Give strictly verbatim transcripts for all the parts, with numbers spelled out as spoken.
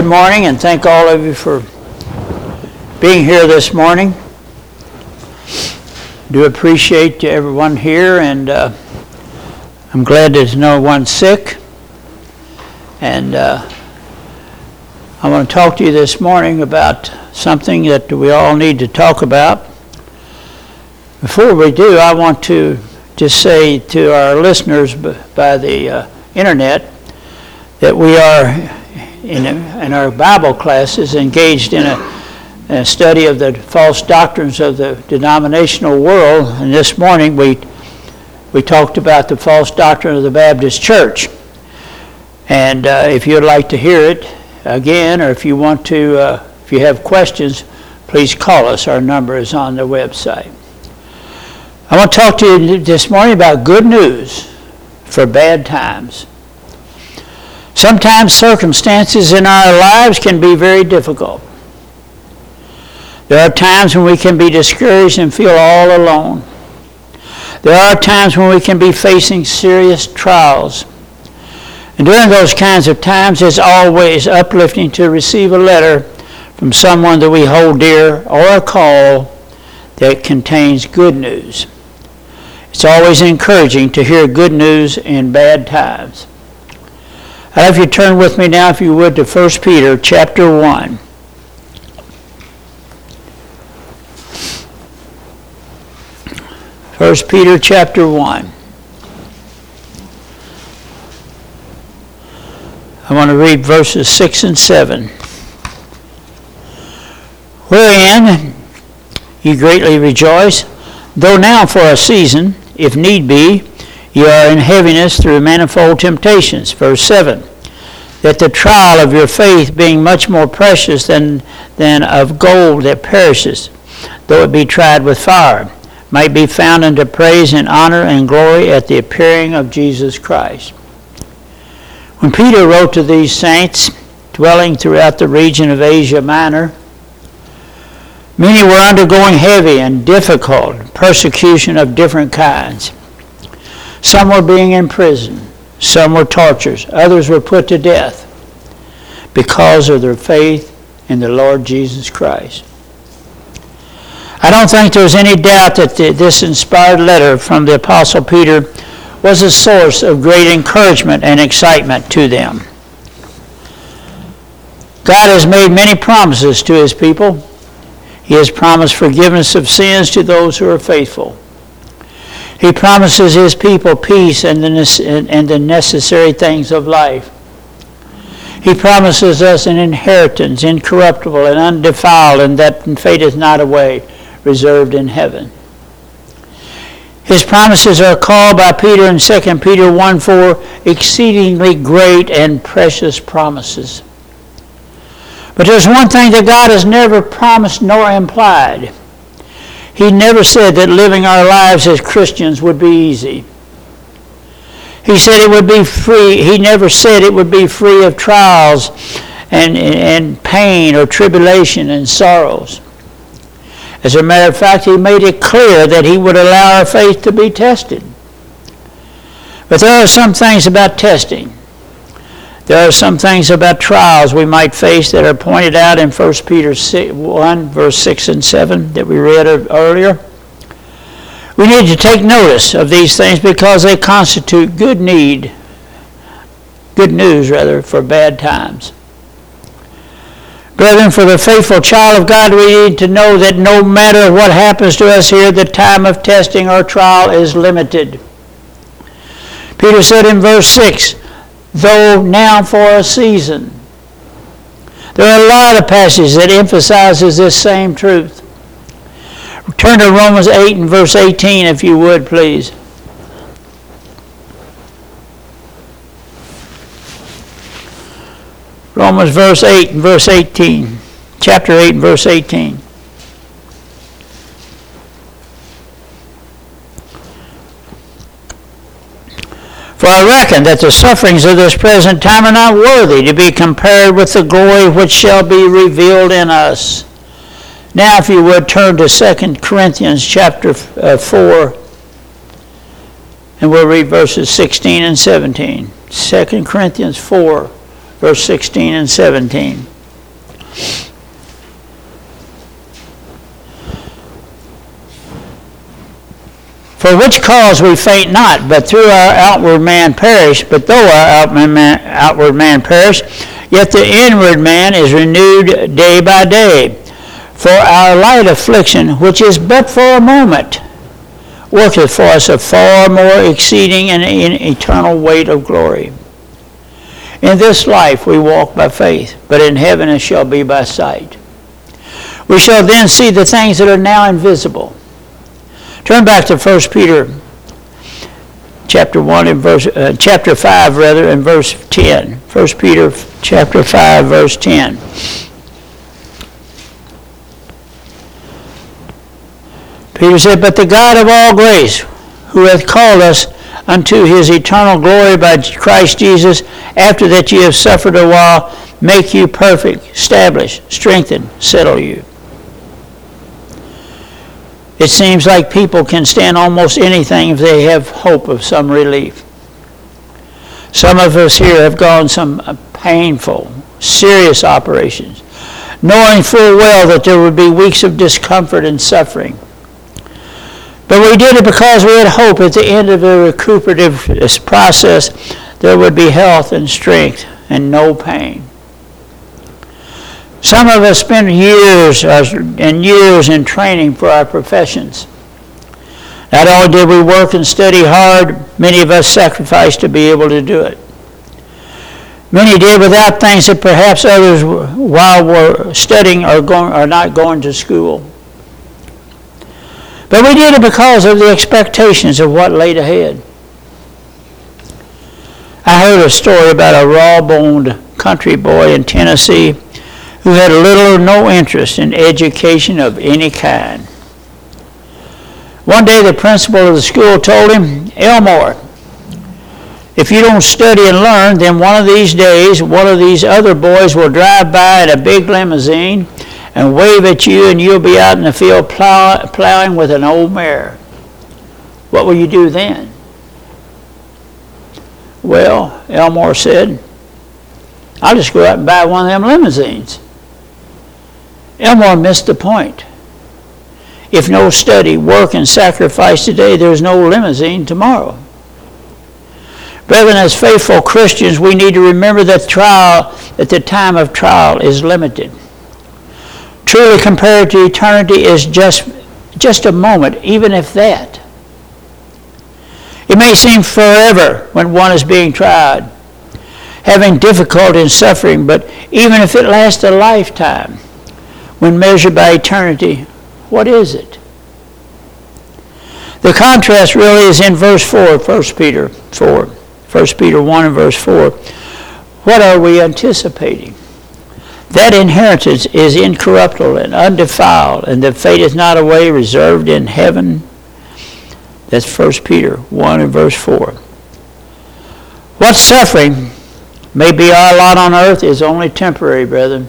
Good morning, and thank all of you for being here this morning. Do appreciate everyone here, and uh, I'm glad there's no one sick. And uh, I want to talk to you this morning about something that we all need to talk about. Before we do, I want to just say to our listeners by the uh, internet that we are In, in our Bible classes engaged in a, a study of the false doctrines of the denominational world. And this morning we we talked about the false doctrine of the Baptist Church. And uh, if you'd like to hear it again, or if you want to, uh, if you have questions, please call us. Our number is on the website. I want to talk to you this morning about good news for bad times. Sometimes circumstances in our lives can be very difficult. There are times when we can be discouraged and feel all alone. There are times when we can be facing serious trials. And during those kinds of times, it's always uplifting to receive a letter from someone that we hold dear or a call that contains good news. It's always encouraging to hear good news in bad times. I'd have you turn with me now, if you would, to First Peter chapter one. First Peter chapter one. I want to read verses six and seven. Wherein ye greatly rejoice, though now for a season, if need be, you are in heaviness through manifold temptations. Verse seven, that the trial of your faith, being much more precious than, than of gold that perishes, though it be tried with fire, might be found unto praise and honor and glory at the appearing of Jesus Christ. When Peter wrote to these saints, dwelling throughout the region of Asia Minor, many were undergoing heavy and difficult persecution of different kinds. Some were being imprisoned. Some were tortured. Others were put to death because of their faith in the Lord Jesus Christ. I don't think there's any doubt that the, this inspired letter from the Apostle Peter was a source of great encouragement and excitement to them. God has made many promises to His people. He has promised forgiveness of sins to those who are faithful. He promises His people peace and the, and the necessary things of life. He promises us an inheritance, incorruptible and undefiled, and that fadeth not away, reserved in heaven. His promises are called by Peter in Second Peter one four exceedingly great and precious promises. But there's one thing that God has never promised nor implied. He never said that living our lives as Christians would be easy. He said it would be free. He never said it would be free of trials and, and pain or tribulation and sorrows. As a matter of fact, He made it clear that He would allow our faith to be tested. But there are some things about testing. There are some things about trials we might face that are pointed out in First Peter one, verse six and seven that we read earlier. We need to take notice of these things because they constitute good need, good news rather, for bad times. Brethren, for the faithful child of God, we need to know that no matter what happens to us here, the time of testing or trial is limited. Peter said in verse six, though now for a season. There are a lot of passages that emphasizes this same truth. Turn to Romans eight and verse eighteen, if you would, please. Romans verse eight and verse eighteen. Chapter eight and verse eighteen. For I reckon that the sufferings of this present time are not worthy to be compared with the glory which shall be revealed in us. Now, if you would, turn to Second Corinthians chapter four, and we'll read verses sixteen and seventeen. Second Corinthians four, verse sixteen and seventeen. For which cause we faint not, but through our outward man perish, but though our outward man, outward man perish, yet the inward man is renewed day by day. For our light affliction, which is but for a moment, worketh for us a far more exceeding and eternal weight of glory. In this life we walk by faith, but in heaven it shall be by sight. We shall then see the things that are now invisible. Turn back to First Peter chapter one and verse uh, chapter five rather and verse ten. First Peter chapter five verse ten. Peter said, "But the God of all grace, who hath called us unto his eternal glory by Christ Jesus, after that ye have suffered a while, make you perfect, establish, strengthen, settle you." It seems like people can stand almost anything if they have hope of some relief. Some of us here have gone some painful, serious operations, knowing full well that there would be weeks of discomfort and suffering. But we did it because we had hope at the end of the recuperative process there would be health and strength and no pain. Some of us spend years and years in training for our professions. Not only did we work and study hard, many of us sacrificed to be able to do it. Many did without things that perhaps others, while we're studying, are, going, are not going to school. But we did it because of the expectations of what laid ahead. I heard a story about a raw-boned country boy in Tennessee who had little or no interest in education of any kind. One day the principal of the school told him, "Elmore, if you don't study and learn, then one of these days, one of these other boys will drive by in a big limousine and wave at you, and you'll be out in the field plow, plowing with an old mare. What will you do then?" "Well," Elmore said, "I'll just go out and buy one of them limousines." Elmore missed the point. If no study, work, and sacrifice today, there's no limousine tomorrow. Brethren, as faithful Christians, we need to remember that trial, that the time of trial is limited. Truly, compared to eternity, is just, just a moment, even if that. It may seem forever when one is being tried, having difficulty and suffering, but even if it lasts a lifetime, when measured by eternity, what is it? The contrast really is in verse four, First Peter four. First Peter one and verse four. What are we anticipating? That inheritance is incorruptible and undefiled, and that fadeth not away, reserved in heaven. That's First Peter one and verse four. What suffering may be our lot on earth is only temporary, brethren.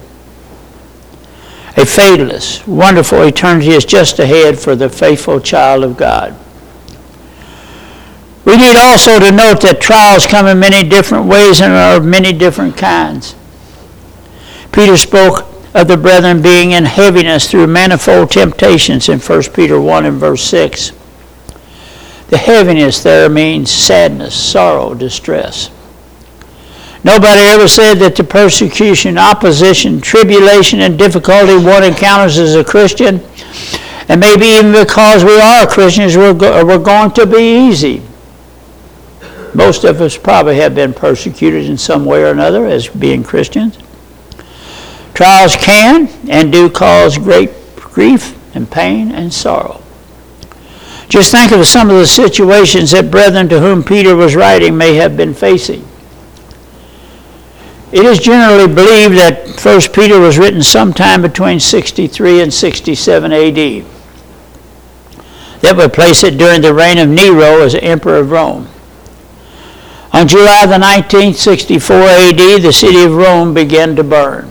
A fadeless, wonderful eternity is just ahead for the faithful child of God. We need also to note that trials come in many different ways and are of many different kinds. Peter spoke of the brethren being in heaviness through manifold temptations in First Peter one and verse six. The heaviness there means sadness, sorrow, distress. Nobody ever said that the persecution, opposition, tribulation, and difficulty one encounters as a Christian, and maybe even because we are Christians, we're, go- we're going to be easy. Most of us probably have been persecuted in some way or another as being Christians. Trials can and do cause great grief and pain and sorrow. Just think of some of the situations that brethren to whom Peter was writing may have been facing. It is generally believed that First Peter was written sometime between sixty-three and sixty-seven A D. That would place it during the reign of Nero as emperor of Rome. On July the nineteenth, sixty-four A D, the city of Rome began to burn.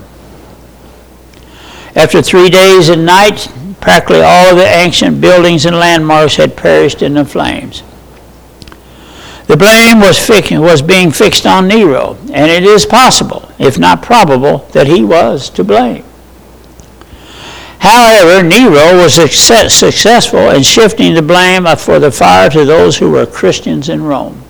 After three days and nights, practically all of the ancient buildings and landmarks had perished in the flames. The blame was, fi- was being fixed on Nero, and it is possible, if not probable, that he was to blame. However, Nero was success, successful in shifting the blame for the fire to those who were Christians in Rome.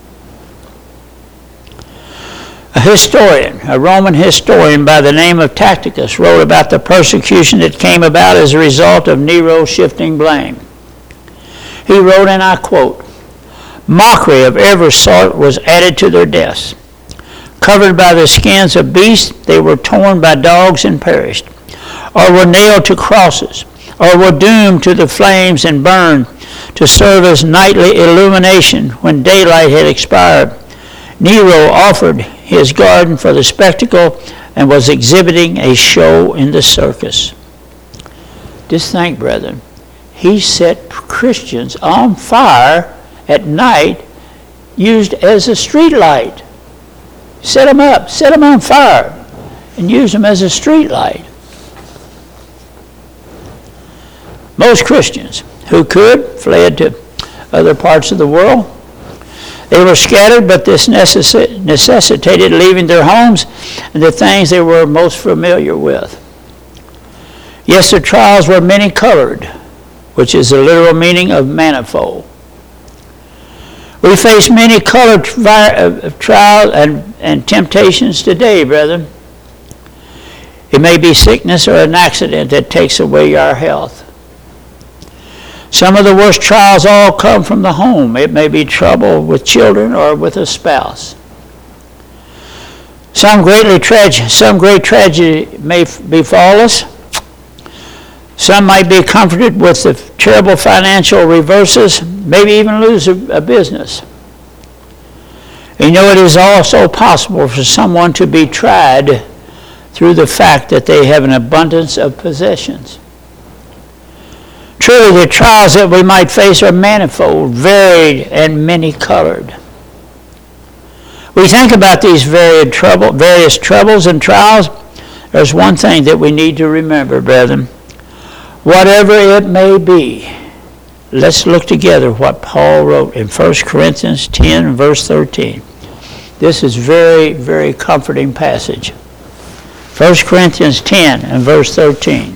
A historian, a Roman historian by the name of Tacitus, wrote about the persecution that came about as a result of Nero shifting blame. He wrote, and I quote, "Mockery of every sort was added to their deaths. Covered by the skins of beasts, they were torn by dogs and perished, or were nailed to crosses, or were doomed to the flames and burned to serve as nightly illumination when daylight had expired. Nero offered his garden for the spectacle and was exhibiting a show in the circus." Just think, brethren, he set Christians on fire at night, used as a street light. Set them up, set them on fire, and use them as a street light. Most Christians who could fled to other parts of the world. They were scattered, but this necess- necessitated leaving their homes and the things they were most familiar with. Yes, the trials were many-colored, which is the literal meaning of manifold. We face many-colored tri- trials and, and temptations today, brethren. It may be sickness or an accident that takes away our health. Some of the worst trials all come from the home. It may be trouble with children or with a spouse. Some greatly trage- some great tragedy may befall us. Some might be comforted with the terrible financial reverses, maybe even lose a, a business. You know, it is also possible for someone to be tried through the fact that they have an abundance of possessions. Truly, the trials that we might face are manifold, varied, and many-colored. We think about these varied trouble, various troubles and trials. There's one thing that we need to remember, brethren. Whatever it may be, let's look together what Paul wrote in First Corinthians ten, verse thirteen. This is very, very comforting passage. First Corinthians ten and verse thirteen.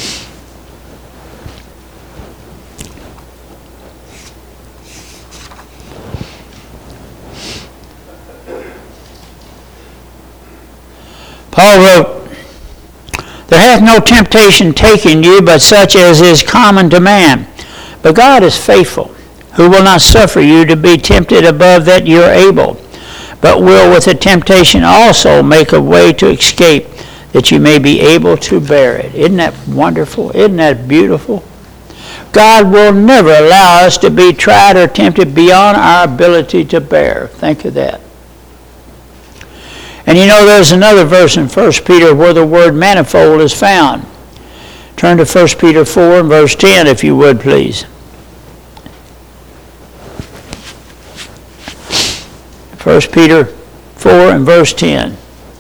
Paul wrote, "There hath no temptation taken you but such as is common to man. But God is faithful, who will not suffer you to be tempted above that you are able, but will with the temptation also make a way to escape, that you may be able to bear it." Isn't that wonderful? Isn't that beautiful? God will never allow us to be tried or tempted beyond our ability to bear. Think of that. And you know, there's another verse in First Peter where the word manifold is found. Turn to First Peter four and verse ten, if you would, please. First Peter four and verse ten.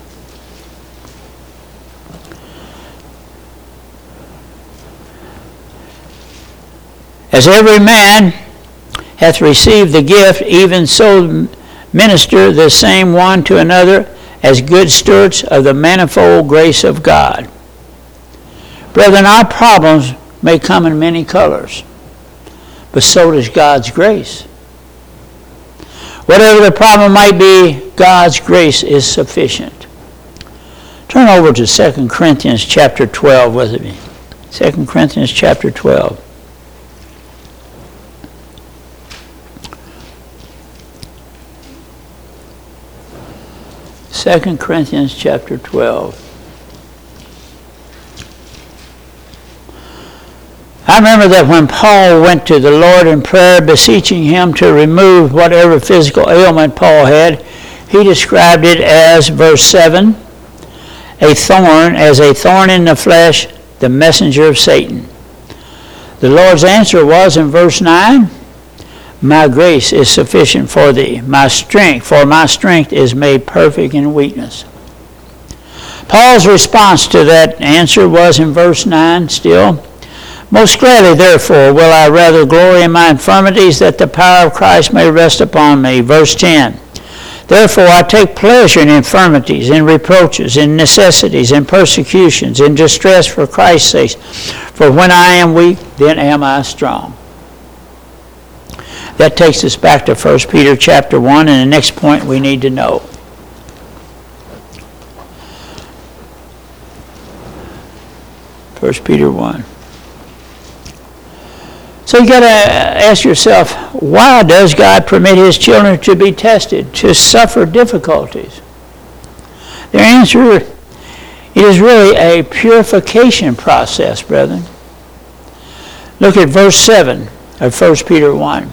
"As every man hath received the gift, even so minister the same one to another, as good stewards of the manifold grace of God." Brethren, our problems may come in many colors, but so does God's grace. Whatever the problem might be, God's grace is sufficient. Turn over to Second Corinthians chapter twelve with me. Second Corinthians chapter twelve. Second Corinthians chapter twelve. I remember that when Paul went to the Lord in prayer, beseeching him to remove whatever physical ailment Paul had, he described it as, verse seven, a thorn, as a thorn in the flesh, the messenger of Satan. The Lord's answer was in verse nine, "My grace is sufficient for thee. My strength, for my strength is made perfect in weakness." Paul's response to that answer was in verse nine still, "Most gladly, therefore, will I rather glory in my infirmities, that the power of Christ may rest upon me." Verse ten, Therefore I take pleasure in infirmities, in reproaches, in necessities, in persecutions, in distress for Christ's sake. For when I am weak, then am I strong. That takes us back to First Peter chapter one, and the next point we need to know. First Peter one. So you got to ask yourself, why does God permit his children to be tested, to suffer difficulties? The answer, it is really a purification process, brethren. Look at verse seven of First Peter one.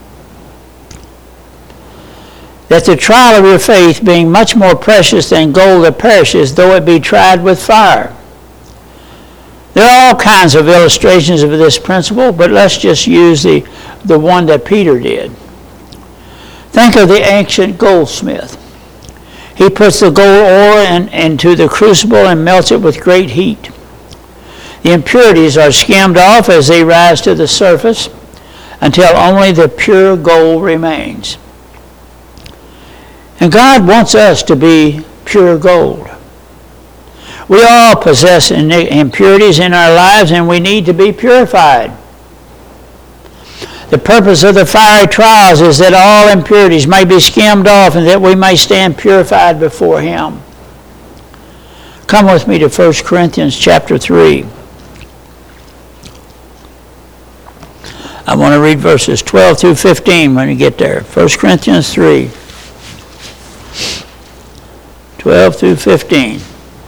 That the trial of your faith, being much more precious than gold that perishes, though it be tried with fire. There are all kinds of illustrations of this principle, but let's just use the, the one that Peter did. Think of the ancient goldsmith. He puts the gold ore in, into the crucible and melts it with great heat. The impurities are skimmed off as they rise to the surface until only the pure gold remains. And God wants us to be pure gold. We all possess impurities in our lives, and we need to be purified. The purpose of the fiery trials is that all impurities may be skimmed off and that we may stand purified before him. Come with me to First Corinthians chapter three. I want to read verses twelve through fifteen when we get there. First Corinthians three, twelve through fifteen.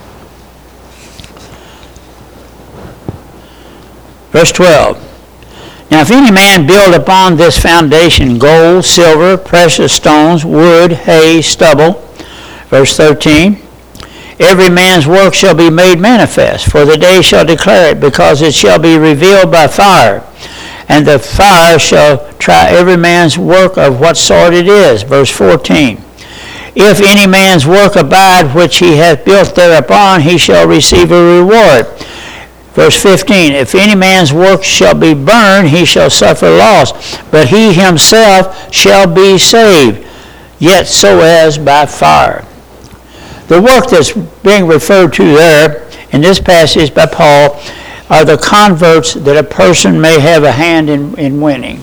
Verse twelve. Now if any man build upon this foundation gold, silver, precious stones, wood, hay, stubble. Verse thirteen. Every man's work shall be made manifest, for the day shall declare it, because it shall be revealed by fire. And the fire shall try every man's work of what sort it is. Verse fourteen. If any man's work abide which he hath built thereupon, he shall receive a reward. Verse fifteen, if any man's work shall be burned, he shall suffer loss, but he himself shall be saved, yet so as by fire. The work that's being referred to there in this passage by Paul are the converts that a person may have a hand in, in winning.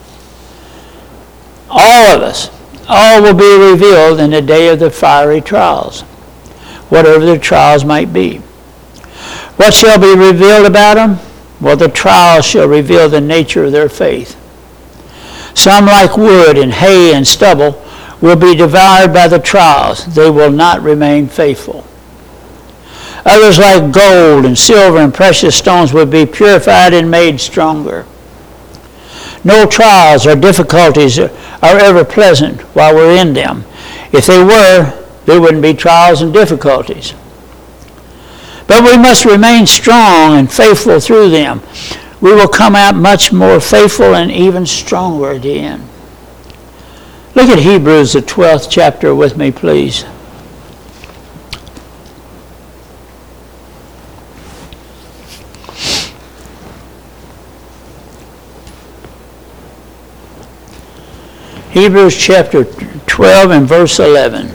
All of us, all will be revealed in the day of the fiery trials, whatever the trials might be. What shall be revealed about them? Well, the trials shall reveal the nature of their faith. Some, like wood and hay and stubble, will be devoured by the trials. They will not remain faithful. Others, like gold and silver and precious stones, will be purified and made stronger. No trials or difficulties are ever pleasant while we're in them. If they were, there wouldn't be trials and difficulties. But we must remain strong and faithful through them. We will come out much more faithful and even stronger at the end. Look at Hebrews, the twelfth chapter with me, please. Hebrews chapter twelve and verse eleven.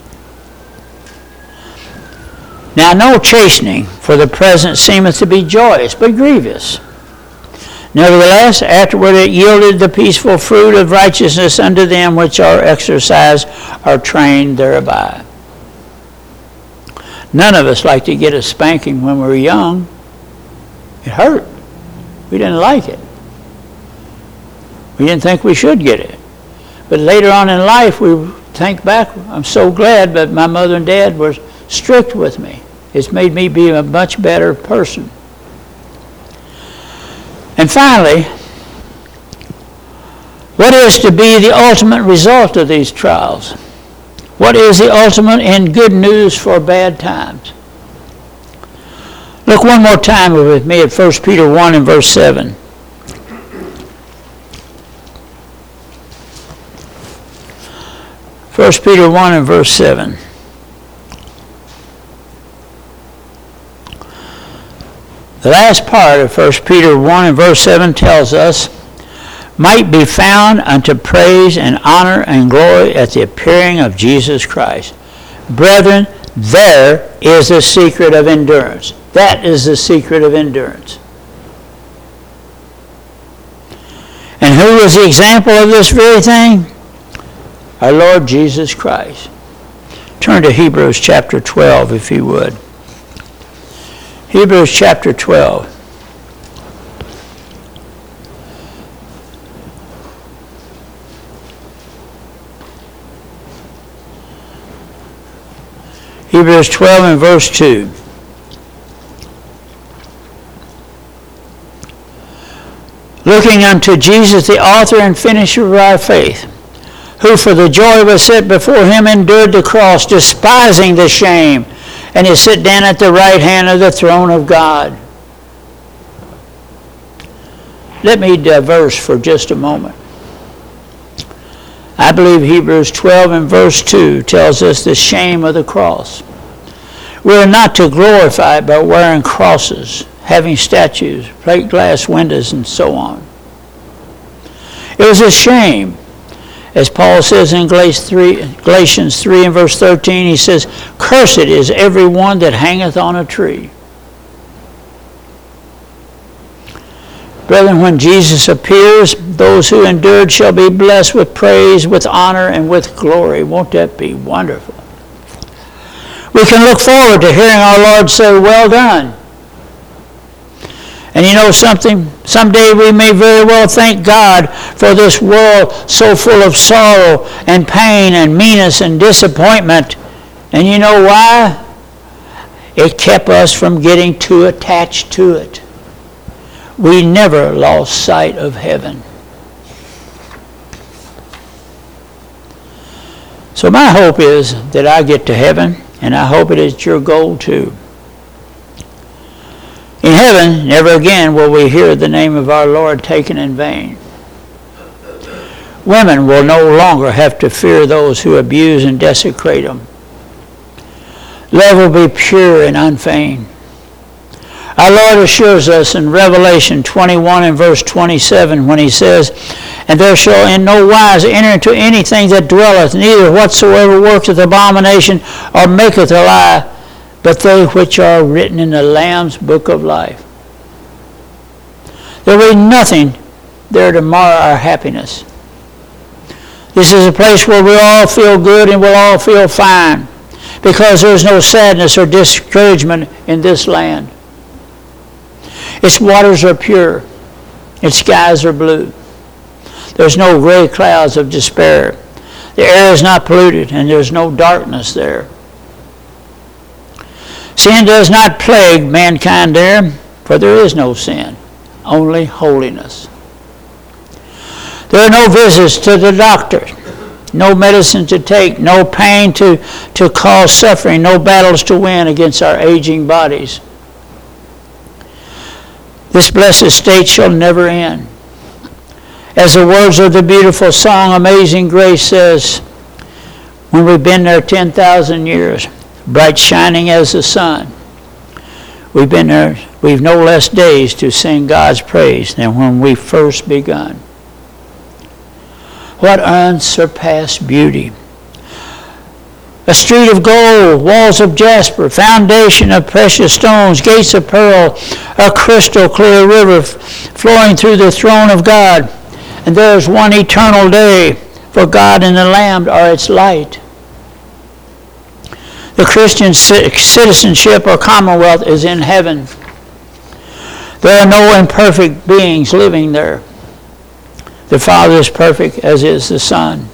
Now no chastening for the present seemeth to be joyous, but grievous. Nevertheless, afterward it yielded the peaceful fruit of righteousness unto them which are exercised or trained thereby. None of us like to get a spanking when we were young. It hurt. We didn't like it. We didn't think we should get it. But later on in life, we think back, I'm so glad that my mother and dad were strict with me. It's made me be a much better person. And finally, what is to be the ultimate result of these trials? What is the ultimate in good news for bad times? Look one more time with me at First Peter one and verse seven. First Peter one and verse seven. The last part of First Peter one and verse seven tells us, might be found unto praise and honor and glory at the appearing of Jesus Christ. Brethren, there is the secret of endurance. That is the secret of endurance. And who was the example of this very thing? Our Lord Jesus Christ. Turn to Hebrews chapter twelve, if you would. Hebrews chapter twelve. Hebrews twelve and verse two. Looking unto Jesus, the author and finisher of our faith, who for the joy was set before him endured the cross, despising the shame, and is set down at the right hand of the throne of God. Let me diverse for just a moment. I believe Hebrews twelve and verse two tells us the shame of the cross. We are not to glorify it by wearing crosses, having statues, plate glass windows, and so on. It was a shame. As Paul says in Galatians three and verse thirteen, he says, "Cursed is every one that hangeth on a tree." Brethren, when Jesus appears, those who endured shall be blessed with praise, with honor, and with glory. Won't that be wonderful? We can look forward to hearing our Lord say, "Well done." And you know something? Someday we may very well thank God for this world so full of sorrow and pain and meanness and disappointment. And you know why? It kept us from getting too attached to it. We never lost sight of heaven. So my hope is that I get to heaven, and I hope it is your goal too. In heaven, never again will we hear the name of our Lord taken in vain. Women will no longer have to fear those who abuse and desecrate them. Love will be pure and unfeigned. Our Lord assures us in Revelation twenty-one and verse twenty-seven when he says, "And there shall in no wise enter into anything that dwelleth, neither whatsoever worketh abomination or maketh a lie, but they which are written in the Lamb's book of life." There will be nothing there to mar our happiness. This is a place where we all feel good and we'll all feel fine, because there's no sadness or discouragement in this land. Its waters are pure. Its skies are blue. There's no gray clouds of despair. The air is not polluted, and there's no darkness there. Sin does not plague mankind there, for there is no sin, only holiness. There are no visits to the doctor, no medicine to take, no pain to, to cause suffering, no battles to win against our aging bodies. This blessed state shall never end. As the words of the beautiful song, Amazing Grace, says, when we've been there ten thousand years, bright shining as the sun, we've been there, we've no less days to sing God's praise than when we first begun. What unsurpassed beauty. A street of gold, walls of jasper, foundation of precious stones, gates of pearl, a crystal clear river flowing through the throne of God. And there is one eternal day, for God and the Lamb are its light. The Christian citizenship or commonwealth is in heaven. There are no imperfect beings living there. The Father is perfect, as is the Son.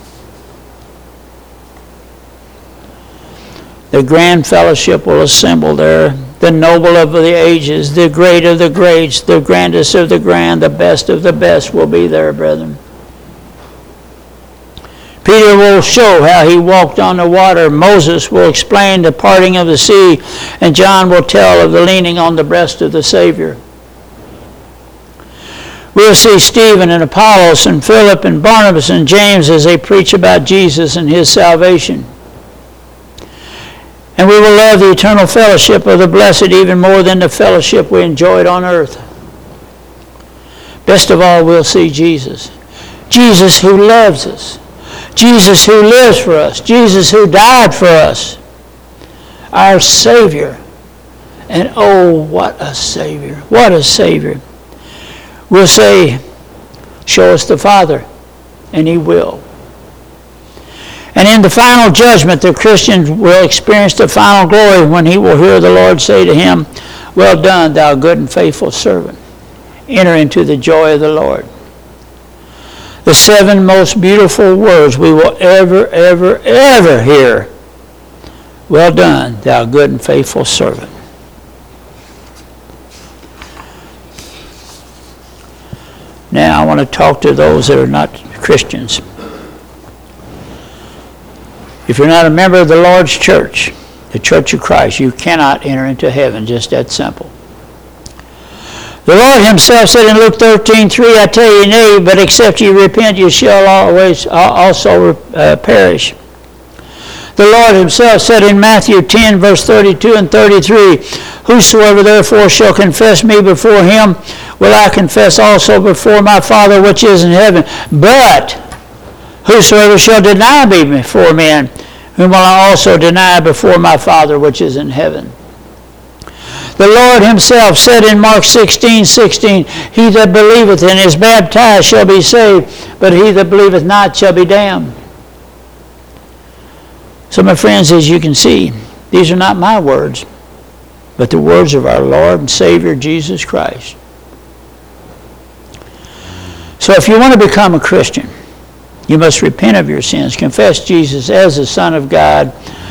The grand fellowship will assemble there. The noble of the ages, the great of the greats, the grandest of the grand, the best of the best will be there, brethren. Peter will show how he walked on the water. Moses will explain the parting of the sea, and John will tell of the leaning on the breast of the Savior. We'll see Stephen and Apollos and Philip and Barnabas and James as they preach about Jesus and his salvation. And we will love the eternal fellowship of the blessed even more than the fellowship we enjoyed on earth. Best of all, we'll see Jesus. Jesus who loves us. Jesus who lives for us. Jesus who died for us. Our Savior. And oh, what a Savior. What a Savior. We'll say, show us the Father, and He will. And in the final judgment, the Christian will experience the final glory when he will hear the Lord say to him, well done, thou good and faithful servant. Enter into the joy of the Lord. The seven most beautiful words we will ever, ever, ever hear. Well done, thou good and faithful servant. Now I want to talk to those that are not Christians. If you're not a member of the Lord's church, the Church of Christ, you cannot enter into heaven. Just that simple. The Lord Himself said in Luke thirteen three, I tell you, nay, but except ye repent, you shall always also uh, perish. The Lord Himself said in Matthew ten, verse thirty-two and thirty-three, whosoever therefore shall confess me before him, will I confess also before my Father which is in heaven. But whosoever shall deny me before men, whom will I also deny before my Father which is in heaven. The Lord Himself said in Mark sixteen sixteen, he that believeth and is baptized shall be saved, but he that believeth not shall be damned. So my friends, as you can see, these are not my words, but the words of our Lord and Savior Jesus Christ. So if you want to become a Christian, you must repent of your sins, confess Jesus as the Son of God,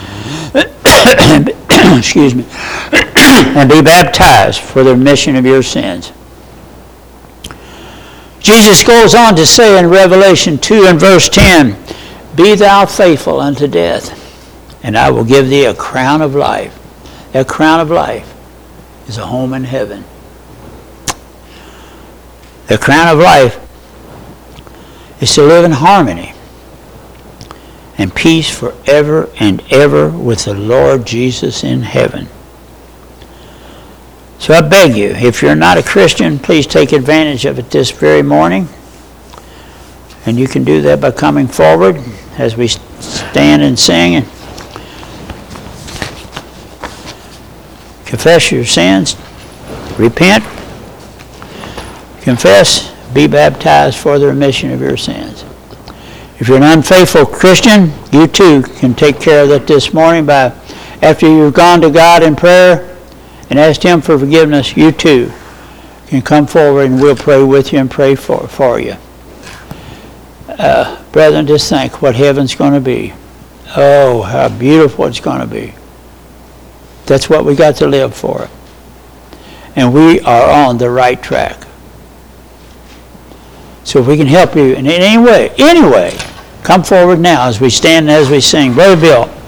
excuse me, and be baptized for the remission of your sins. Jesus goes on to say in Revelation two and verse ten, be thou faithful unto death, and I will give thee a crown of life. That crown of life is a home in heaven. The crown of life is to live in harmony and peace forever and ever with the Lord Jesus in heaven. So I beg you, if you're not a Christian, please take advantage of it this very morning. And you can do that by coming forward as we stand and sing. And confess your sins, repent, confess, be baptized for the remission of your sins. If you're an unfaithful Christian, you too can take care of that this morning by, after you've gone to God in prayer and asked Him for forgiveness, you too can come forward and we'll pray with you and pray for, for you. Uh, brethren, just think what heaven's going to be. Oh, how beautiful it's going to be. That's what we got to live for. And we are on the right track. So if we can help you in any way, any way, come forward now as we stand and as we sing. Brother Bill.